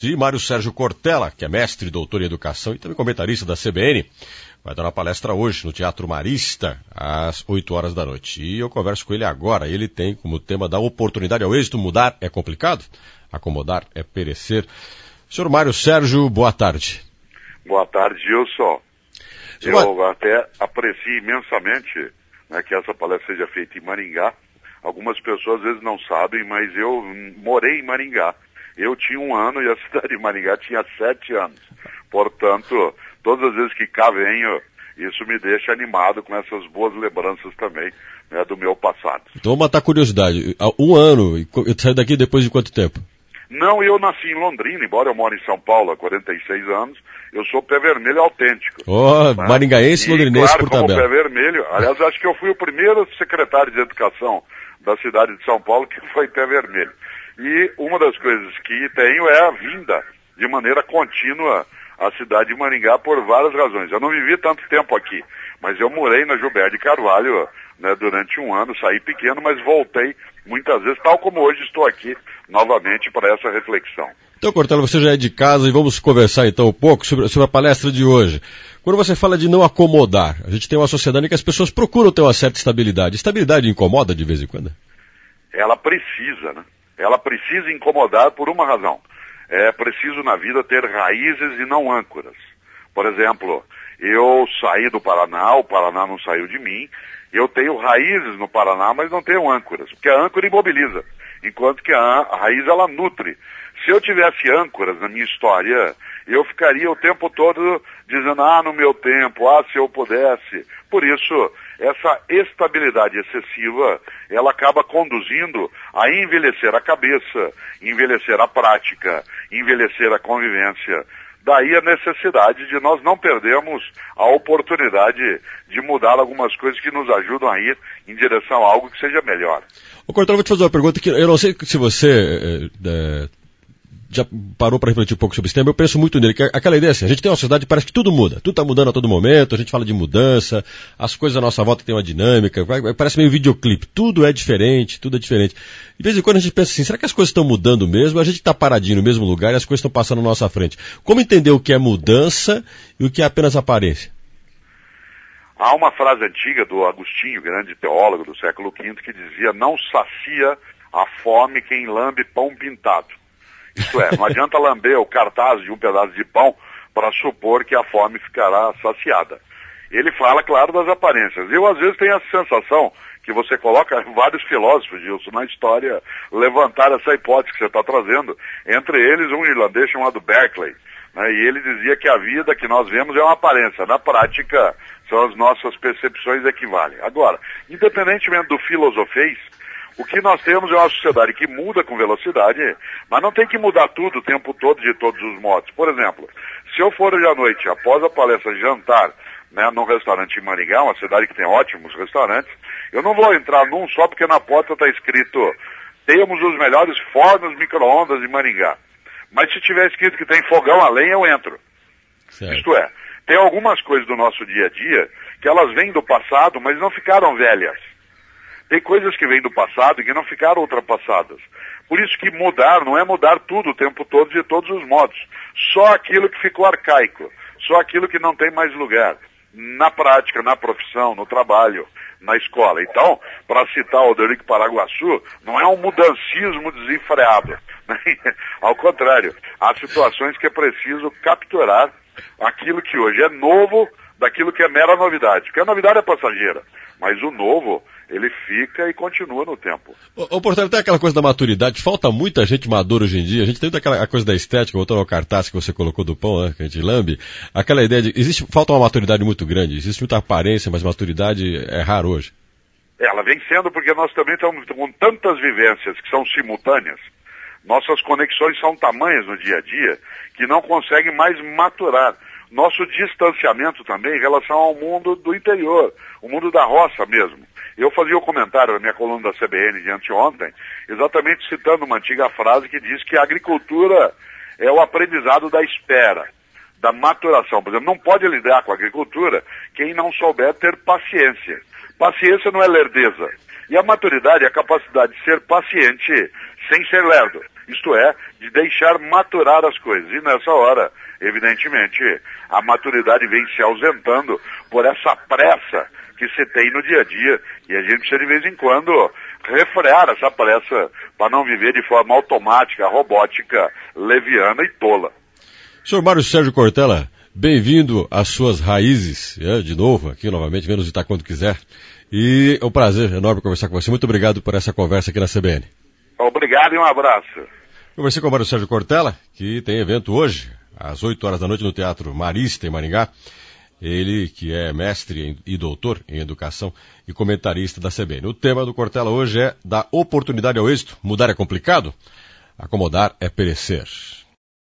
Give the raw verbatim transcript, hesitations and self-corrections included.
de Mário Sérgio Cortella, que é mestre e doutor em educação e também comentarista da C B N. Vai dar uma palestra hoje no Teatro Marista, às oito horas da noite. E eu converso com ele agora. Ele tem como tema da oportunidade ao êxito: mudar é complicado, acomodar é perecer. Senhor Mário Sérgio, boa tarde. Boa tarde, Gilson. Eu Senhor... até aprecio imensamente, né, que essa palestra seja feita em Maringá. Algumas pessoas às vezes não sabem, mas eu morei em Maringá. Eu tinha um ano e a cidade de Maringá tinha sete anos. Portanto, todas as vezes que cá venho, isso me deixa animado com essas boas lembranças também, né, do meu passado. Então, vou matar a curiosidade. Um ano, eu saí daqui depois de quanto tempo? Não, eu nasci em Londrina, embora eu moro em São Paulo há quarenta e seis anos, eu sou pé vermelho autêntico. Oh, né? Maringaense e londrinense, claro, por tabela. Como pé vermelho, aliás, acho que eu fui o primeiro secretário de educação da cidade de São Paulo que foi pé vermelho. E uma das coisas que tenho é a vinda de maneira contínua à cidade de Maringá por várias razões. Eu não vivi tanto tempo aqui, mas eu morei na Gilberto de Carvalho, né, durante um ano, saí pequeno, mas voltei muitas vezes, tal como hoje estou aqui novamente para essa reflexão. Então, Cortella, você já é de casa e vamos conversar então um pouco sobre, sobre a palestra de hoje. Quando você fala de não acomodar, a gente tem uma sociedade em que as pessoas procuram ter uma certa estabilidade. Estabilidade incomoda de vez em quando? Ela precisa, né? Ela precisa incomodar por uma razão. É preciso na vida ter raízes e não âncoras. Por exemplo, eu saí do Paraná, o Paraná não saiu de mim. Eu tenho raízes no Paraná, mas não tenho âncoras, porque a âncora imobiliza, enquanto que a, a raiz ela nutre. Se eu tivesse âncoras na minha história, eu ficaria o tempo todo dizendo, ah, no meu tempo, ah, se eu pudesse. Por isso, essa estabilidade excessiva, ela acaba conduzindo a envelhecer a cabeça, envelhecer a prática, envelhecer a convivência. Daí a necessidade de nós não perdermos a oportunidade de mudar algumas coisas que nos ajudam a ir em direção a algo que seja melhor. Ô, Cortella, vou te fazer uma pergunta que eu não sei se você é, já parou para refletir um pouco sobre esse tema. Eu penso muito nele, que aquela ideia assim, a gente tem uma sociedade que parece que tudo muda, tudo está mudando a todo momento, a gente fala de mudança, as coisas à nossa volta têm uma dinâmica, vai, parece meio videoclipe, tudo é diferente, tudo é diferente. De vez em quando a gente pensa assim, será que as coisas estão mudando mesmo? A gente está paradinho no mesmo lugar e as coisas estão passando na nossa frente. Como entender o que é mudança e o que é apenas aparência? Há uma frase antiga do Agostinho, grande teólogo do século quinto, que dizia, não sacia a fome quem lambe pão pintado. Isto é, não adianta lamber o cartaz de um pedaço de pão para supor que a fome ficará saciada. Ele fala, claro, das aparências. Eu, às vezes, tenho essa sensação que você coloca vários filósofos, Gilson, na história, levantar essa hipótese que você está trazendo. Entre eles, um irlandês chamado Berkeley, né, e ele dizia que a vida que nós vemos é uma aparência. Na prática, são as nossas percepções que equivalem. Agora, independentemente do filosofês, o que nós temos é uma sociedade que muda com velocidade, mas não tem que mudar tudo o tempo todo, de todos os modos. Por exemplo, se eu for hoje à noite, após a palestra, jantar, né, num restaurante em Maringá, uma cidade que tem ótimos restaurantes, eu não vou entrar num só porque na porta está escrito, temos os melhores fornos micro-ondas de Maringá. Mas se tiver escrito que tem fogão a lenha, eu entro. Certo. Isto é, tem algumas coisas do nosso dia a dia que elas vêm do passado, mas não ficaram velhas. Tem coisas que vêm do passado e que não ficaram ultrapassadas. Por isso que mudar não é mudar tudo o tempo todo, de todos os modos. Só aquilo que ficou arcaico, só aquilo que não tem mais lugar. Na prática, na profissão, no trabalho, na escola. Então, para citar o Odorico Paraguaçu, não é um mudancismo desenfreado. Né? Ao contrário, há situações que é preciso capturar aquilo que hoje é novo daquilo que é mera novidade. Porque a novidade é passageira, mas o novo, ele fica e continua no tempo. Ô, ô Portela, tem aquela coisa da maturidade, falta muita gente madura hoje em dia, a gente tem aquela coisa da estética, voltando ao cartaz que você colocou do pão, né, que a gente lambe, aquela ideia de, existe, falta uma maturidade muito grande, existe muita aparência, mas maturidade é raro hoje. Ela vem sendo porque nós também estamos com tantas vivências que são simultâneas, nossas conexões são tamanhas no dia a dia, que não conseguem mais maturar. Nosso distanciamento também em relação ao mundo do interior, o mundo da roça mesmo. Eu fazia o um comentário na minha coluna da C B N de anteontem, exatamente citando uma antiga frase que diz que a agricultura é o aprendizado da espera, da maturação. Por exemplo, não pode lidar com a agricultura quem não souber ter paciência. Paciência não é lerdeza. E a maturidade é a capacidade de ser paciente sem ser lerdo. Isto é, de deixar maturar as coisas. E nessa hora, evidentemente, a maturidade vem se ausentando por essa pressa que se tem no dia a dia. E a gente precisa, de vez em quando, refrear essa pressa para não viver de forma automática, robótica, leviana e tola. Senhor Mário Sérgio Cortella, bem-vindo às suas raízes, é, de novo, aqui novamente, vem nos visitar quando quiser. E é um prazer enorme conversar com você. Muito obrigado por essa conversa aqui na C B N. Obrigado e um abraço. Conversei com o Mário Sérgio Cortella, que tem evento hoje, às oito horas da noite, no Teatro Marista, em Maringá. Ele que é mestre e doutor em educação e comentarista da C B N. O tema do Cortella hoje é: dar oportunidade ao êxito. Mudar é complicado? Acomodar é perecer.